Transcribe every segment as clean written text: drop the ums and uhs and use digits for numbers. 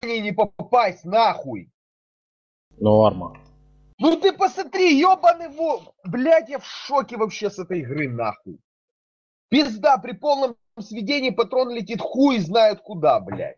не попасть, нахуй. Ну, арма. Ну ты посмотри, ебаный во... Блядь, я в шоке вообще с этой игры, нахуй. Пизда, при полном сведении патрон летит хуй знает куда, блядь.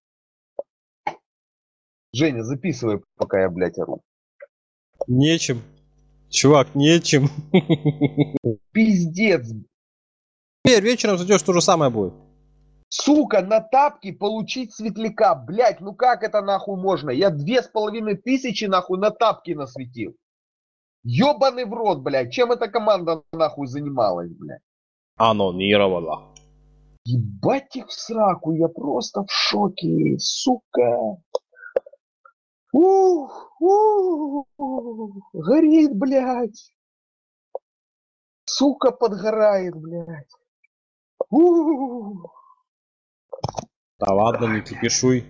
Женя, записывай, пока я, блядь, ору. Нечем. Чувак, нечем. Пиздец. Теперь вечером зайдешь, то же самое будет. Сука, на тапки получить светляка. Блядь, ну как это нахуй можно? Я 2500 нахуй на тапки насветил. Ёбаный в рот, блядь. Чем эта команда нахуй занималась, блядь? Анонировала. Ебать их в сраку, я просто в шоке, сука. Горит, блядь. Сука, подгорает, блядь. Да ладно, не кипишуй.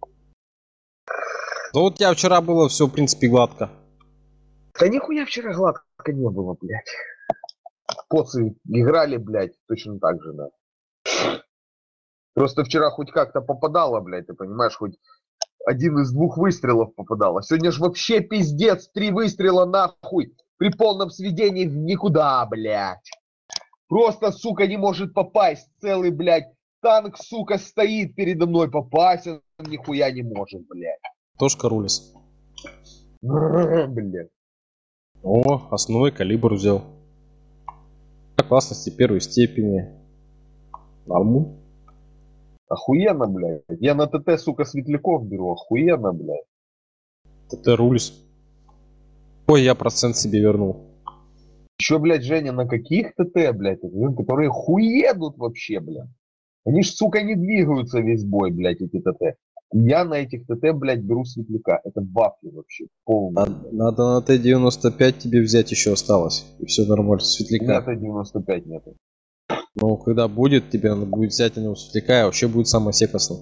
Да вот у тебя вчера было все, в принципе, гладко. Да нихуя вчера гладко не было, блядь. Поцы играли, блядь, точно так же, да. Просто вчера хоть как-то попадало, блядь, ты понимаешь, хоть один из 2 выстрелов попадало. Сегодня ж вообще пиздец, 3 выстрела нахуй при полном сведении в никуда, блядь. Просто, сука, не может попасть целый, блядь, танк, сука, стоит передо мной, попасть он нихуя не может, блядь. Тошка рулис. Блядь. О, основной калибр взял. Опасности первой степени. Норму. Охуенно, блядь. Я на ТТ, сука, светляков беру, охуенно, блядь. ТТ рулис. Ой, я процент себе вернул. Еще, блядь, Женя, на каких ТТ, блядь, которые хуедут вообще, блядь. Они ж, сука, не двигаются весь бой, блядь, эти ТТ. Я на этих ТТ, блядь, беру светляка. Это вафли вообще, полные. Надо на Т-95 тебе взять еще осталось. И все нормально, светляка. Нет, 95 нету. Но когда будет, тебе надо будет взять на него светляка, и вообще будет самое секостно.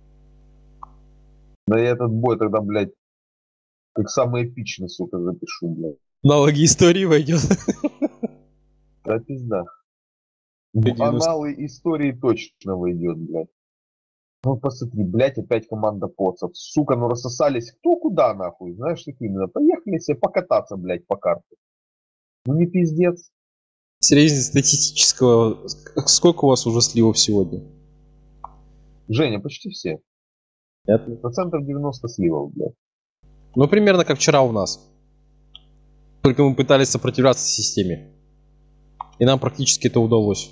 Да я этот бой тогда, блядь, как самый эпичный, сука, запишу, блядь. Налоги истории войдет. Да пизда. В аналы истории точно войдет, блядь. Ну посмотри, блядь, опять команда поцев. Сука, ну рассосались кто куда, нахуй. Знаешь, так именно. Поехали себе покататься, блядь, по карте. Ну не пиздец. Среднестатистического... Сколько у вас уже сливов сегодня? Женя, почти все. Нет? Процентов 90 сливов, блядь. Ну, примерно как вчера у нас. Только мы пытались сопротивляться системе. И нам практически это удалось.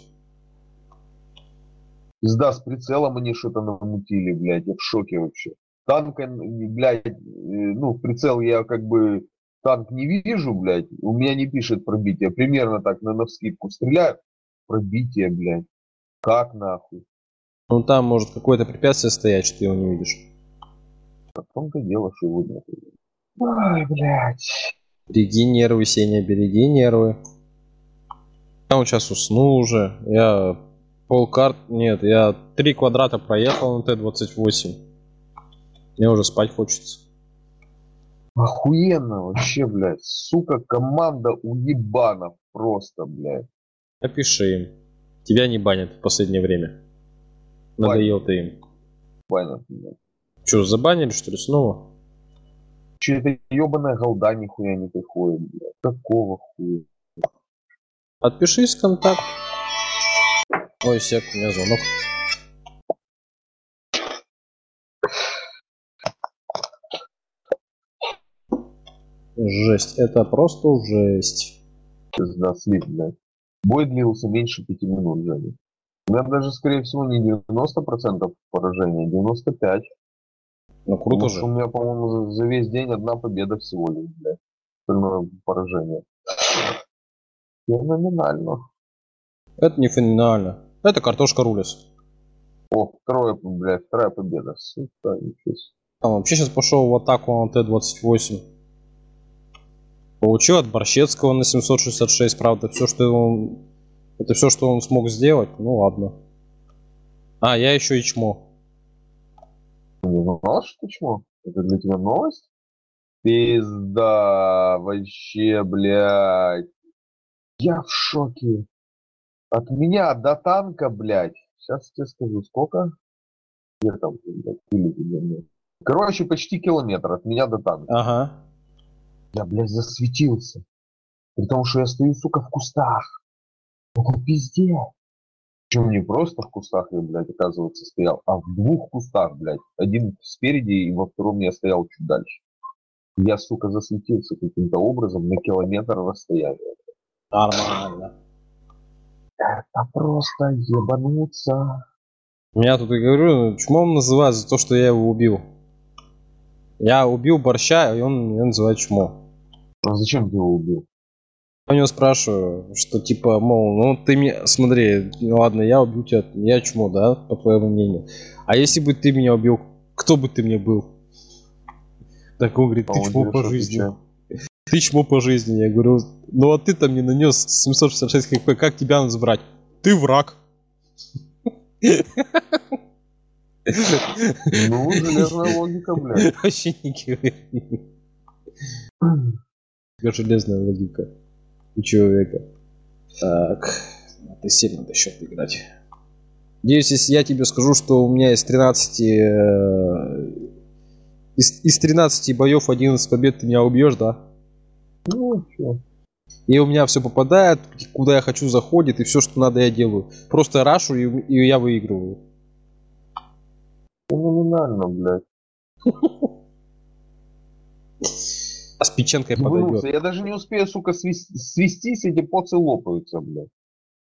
Пизда, с прицелом они что-то намутили, блядь. Я в шоке вообще. Танка, блядь, ну, в прицел я как бы танк не вижу, блядь. У меня не пишет пробитие. Примерно так, на навскидку стреляю. Пробитие, блядь. Как нахуй? Ну, там может какое-то препятствие стоять, что ты его не видишь. В том-то дело, что его нет. Ай, блядь. Береги нервы, Сеня, береги нервы. Я вот сейчас усну уже. Я Нет, я 3 квадрата проехал на Т-28. Мне уже спать хочется. Охуенно вообще, блядь. Сука, команда уебанов просто, блядь. Напиши им. Тебя не банят в последнее время. Надоел ты им. Понятно, блядь. Че, забанили, что ли, снова? Че это ебаная голда нихуя не приходит, блядь. Какого хуя? Отпишись в контакт. Ой, сек, у меня звонок. Жесть, это просто жесть. Пизда, слив, блядь. Бой длился меньше 5 минут, Женя. У меня даже, скорее всего, не 90% поражения, а 95%. Ну круто Потому же. что у меня, по-моему, за весь день одна победа всего лишь, блядь. Остальное поражение. Феноменально. Это не феноменально. Это картошка рулис. О, вторая победа. Сука, ничего себе. Там вообще сейчас пошел в атаку на Т-28. Получил от Борщецкого на 766, правда, все, что он... Это все, что он смог сделать. Ну ладно. А, я еще и чмо. Ты не знал, что чмо? Это для тебя новость? Пизда, вообще, блядь. Я в шоке. От меня до танка, блядь. Сейчас тебе скажу, сколько? Где там, блядь, или где? Короче, почти километр от меня до танка. Ага. Я, блядь, засветился. При том, что я стою, сука, в кустах. Это пиздец. Причем не просто в кустах я, блядь, оказывается, стоял, а в двух кустах, блядь. Один спереди, и во втором я стоял чуть дальше. Я, сука, засветился каким-то образом на километр расстояния. Нормально. Это просто ебануться. Меня тут и говорю, чмом называют за то, что я его убил. Я убил борща, и он меня называет чмо. А зачем ты его убил? Я у него спрашиваю, что типа, мол, ну ты мне, смотри, ну ладно, я убил тебя, я чмо, да, по твоему мнению. А если бы ты меня убил, кто бы ты мне был? Так он говорит, А ты он чмо тебе по что жизни. отвечает? Ты чмо по жизни. Я говорю, ну а ты-то мне нанес 766 хп, как тебя надо забрать? Ты враг. Ну, железная логика, блядь. Вообще не говори. Железная логика у человека. Так, надо сильно до счета играть. Надеюсь, если я тебе скажу, что у меня из 13 из 13 боев 11 побед, ты меня убьешь, да? Ну, чё? И у меня все попадает, куда я хочу заходит, и все, что надо, я делаю. Просто рашу, и я выигрываю. Феноменально, блядь. А с печенкой подойдет. Ебанулся. Я даже не успею, сука, свестись, эти поцы лопаются, блядь.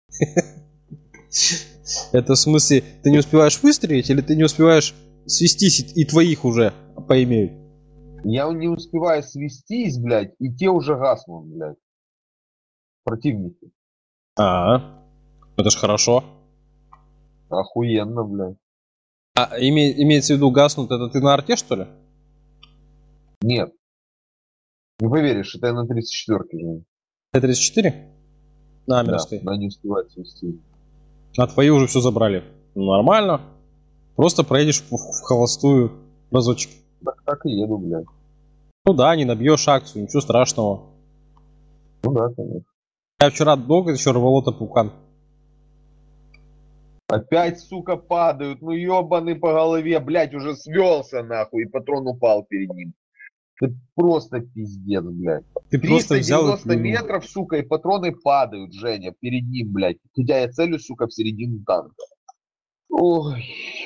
Это в смысле, ты не успеваешь выстрелить, или ты не успеваешь свестись, и твоих уже поимеют? Я не успеваю свестись, блядь, и те уже гаснут, блядь. Противники. Это ж хорошо. Охуенно, блядь. А имеется в виду гаснут, это ты на арте, что ли? Нет. Не поверишь, это я на 34-ке же. Т-34? На Да, Амерской. она не успевает свести. А твои уже все забрали. Нормально. Просто проедешь в холостую разочек. Так и еду, блядь. Ну да, не набьешь акцию, ничего страшного. Ну да, конечно. Я вчера долго еще рвало-то пукан. Опять, сука, падают. Ну ебаный по голове, блядь, уже свелся нахуй, и патрон упал перед ним. Это просто пиздец, блядь. Ты просто взял и 390 плюнул. метров, сука, и патроны падают, Женя, перед ним, блядь. Хотя я целюсь, сука, в середину танка. Ой.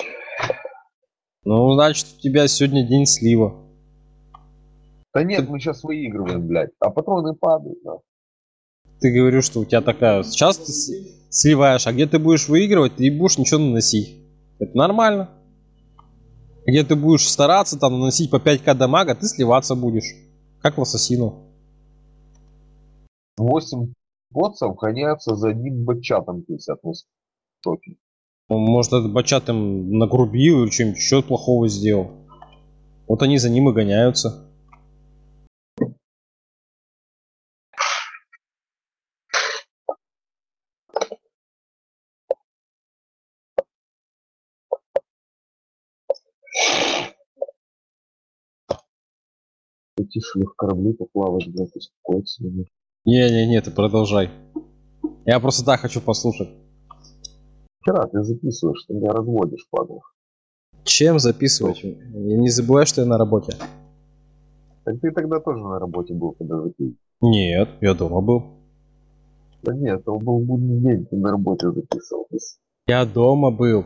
Ну, значит, у тебя сегодня день слива. Да нет, Ты, мы сейчас выигрываем, блядь. А патроны падают, нахуй. ты говоришь, что у тебя такая... Сейчас ты сливаешь, а где ты будешь выигрывать, ты не будешь ничего наносить. Это нормально. Где ты будешь стараться там наносить по 5к дамага, ты сливаться будешь. Как в Ассасину. 8 боцев гоняются за одним бэтчатом 50 на стоке. Может, этот бачат им нагрубил или что-нибудь еще плохого сделал. Вот они за ним и гоняются. Тише в корабли поплавать, блядь, успокоиться. Не-не-не, ты продолжай. Я просто так хочу послушать. Вчера ты записываешь, ты меня разводишь, падал. Чем записывать? Я не забывай, что я на работе. Так ты тогда тоже на работе был, когда записывал. Нет, я дома был. Да нет, это был будний день, ты на работе записывал. Я дома был.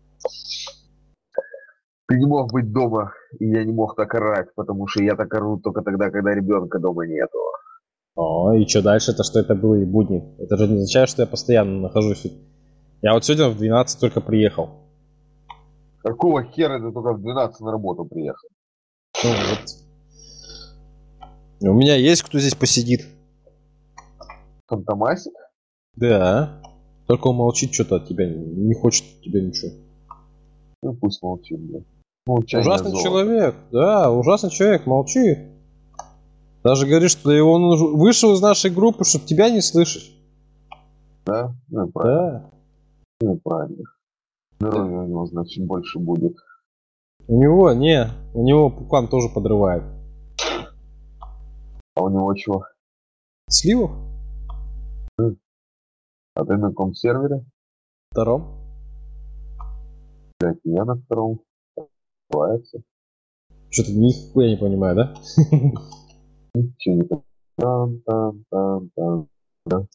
Ты не мог быть дома, и я не мог так орать, потому что я так ору только тогда, когда ребенка дома нету. О, и что дальше? Это что это было и будни? Это же не означает, что я постоянно нахожусь. Я вот сегодня в 12 только приехал. Какого хера ты только в 12 на работу приехал? Ну вот. У меня есть кто здесь посидит. Фантомасик? Да. Только он молчит что-то от тебя, не хочет от тебя ничего. Ну пусть молчит, блядь. Молчание Ужасный золото. человек, да, ужасный человек, молчи. Даже говорит, что он вышел из нашей группы, чтобы тебя не слышать. Да? Ну и правильно. Да. Ну и правильно. Здоровья у него, значит, больше будет. У него пукан тоже подрывает. А у него чего? Сливов? А ты на каком сервере? Втором. Блядь, я на втором. Называется. Что-то нихуя не понимаю, да? Ничего не понимаю. Там.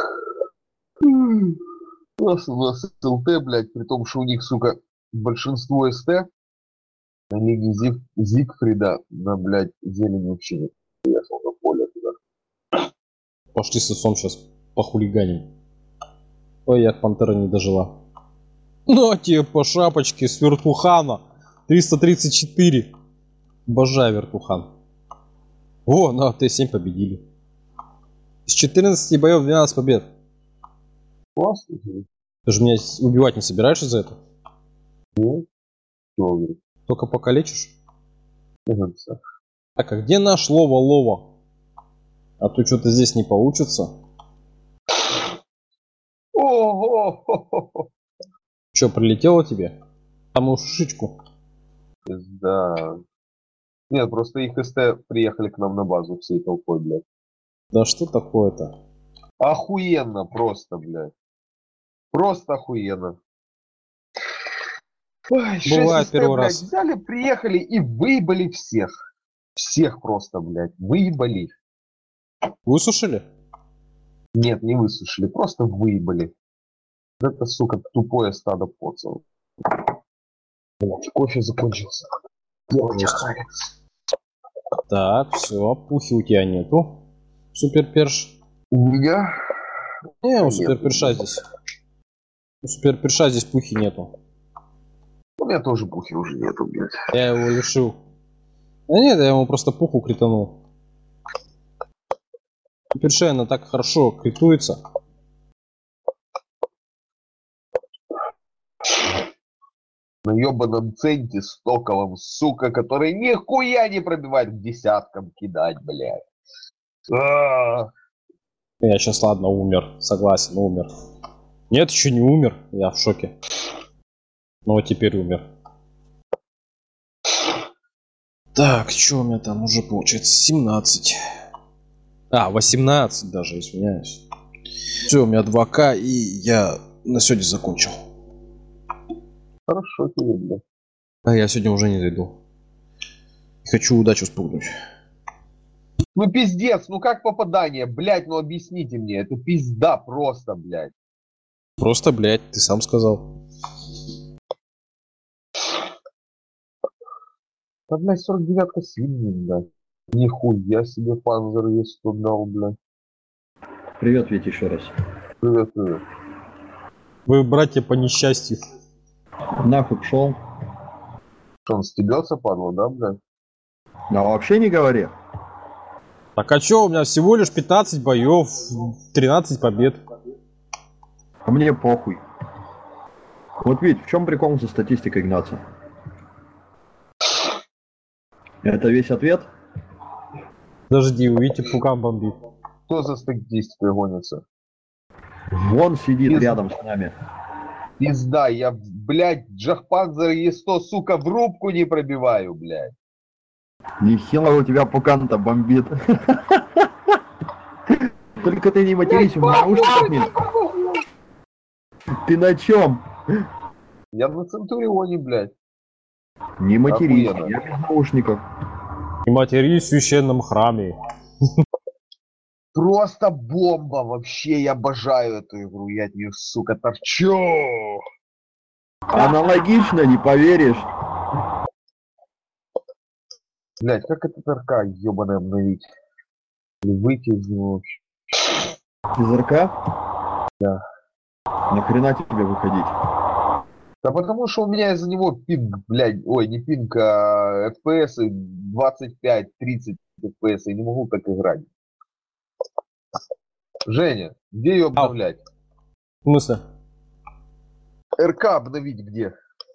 У нас ЛТ, блядь, при том, что у них, сука, большинство СТ на линии Зигфрида на, блядь, зелень вообще не приехал на поле туда. Пошли с отцом сейчас похулиганим. Ой, я пантера не дожила. Ну, а тебе по шапочке с вертухана. 334. Обожаю вертухан. О, на Т7 победили. С 14 боев 12 побед. Классно. Ты же меня убивать не собираешься за это? Нет? Чего, говорит? Только покалечишь? Кажется. Так, а где наш Лова? А то что-то здесь не получится. Ого! Че, прилетело тебе? Там шишечку. Да. Нет, просто их СТ приехали к нам на базу всей толпой, блядь. Да что такое-то? Охуенно просто, блядь. Просто охуенно. Ой, 6 Бывает СТ, первый блядь, раз. взяли, приехали и выебали всех. Всех просто, блядь, выебали. Высушили? Нет, не высушили, просто выебали. Это, сука, тупое стадо поцелов. Блядь, кофе закончился. Делать охарец. Так, все, пухи у тебя нету. Супер перш. У меня? Не, у Нет. супер перша здесь. У супер перша здесь пухи нету. У меня тоже пухи уже нету, блядь. Я его лишил. Да нет, я ему просто пуху кританул. Перша она так хорошо критуется. На ебаном центе стоковом, сука, который нихуя не пробивает к десяткам кидать, блядь. Я сейчас, ладно, умер. Согласен, умер. Нет, еще не умер. Я в шоке. Ну вот теперь умер. Так, что у меня там уже получается? 17. А, 18 даже, извиняюсь. Все, у меня 2К, и я на сегодня закончил. Хорошо тебе, блядь. А я сегодня уже не зайду. Хочу удачу спугнуть. Ну пиздец, ну как попадание, блядь, ну объясните мне, это пизда просто, блядь. Просто, блядь, ты сам сказал. Да, блядь, 49-ка сильный, блядь. Нихуя себе панзер есть тут дал, блядь. Привет, Вить, еще раз. Привет, привет. Вы братья по несчастью. Нахуй пшел. Что, он стебется, падла, да, блядь? Да вообще не говори. Так а чё, у меня всего лишь 15 боев, 13 побед. А мне похуй. Вот Вить, в чем прикол со статистикой гнаться? Это весь ответ? Подожди, увидите, пукан бомбит. Кто за статистикой гонится? Вон сидит Пизда. рядом с нами. Пизда, я, блядь, Джахпанзер Е100, сука, в рубку не пробиваю, блядь. Нехило у тебя пукан-то бомбит. Только ты не матерись, в наушниках нет. Ты на чем? Я на Центурионе, блядь. Не матерись, Охуенно. я без наушников. И матерись в священном храме. Просто бомба, вообще, я обожаю эту игру, я от нее, сука, торчу. Аналогично, не поверишь. Блядь, как этот РК ебаный обновить? Или выйти из него? Из РК? Да. Нахрена тебе выходить? Да потому что у меня из-за него пинг, блядь, ой, не пинг, а FPS 25-30 FPS, я не могу так играть. Женя, где ее обновлять? В смысле? РК обновить где?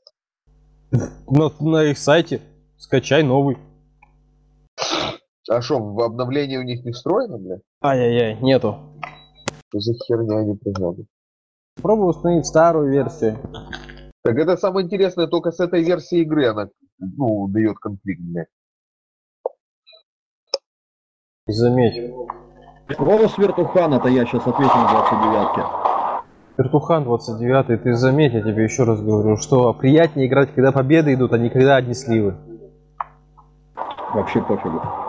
На их сайте. Скачай новый. А что, в обновлении у них не встроено, блядь? Ай-яй-яй, нету. Что за херня они придумали? Попробуй установить старую версию. Так это самое интересное, только с этой версии игры она, ну, дает конфликт, блядь. И заметь. Голос вертухана-то я сейчас ответил на 29-ке. Вертухан 29, ты заметь, я тебе еще раз говорю, что приятнее играть, когда победы идут, а не когда одни сливы. Вообще пофигу.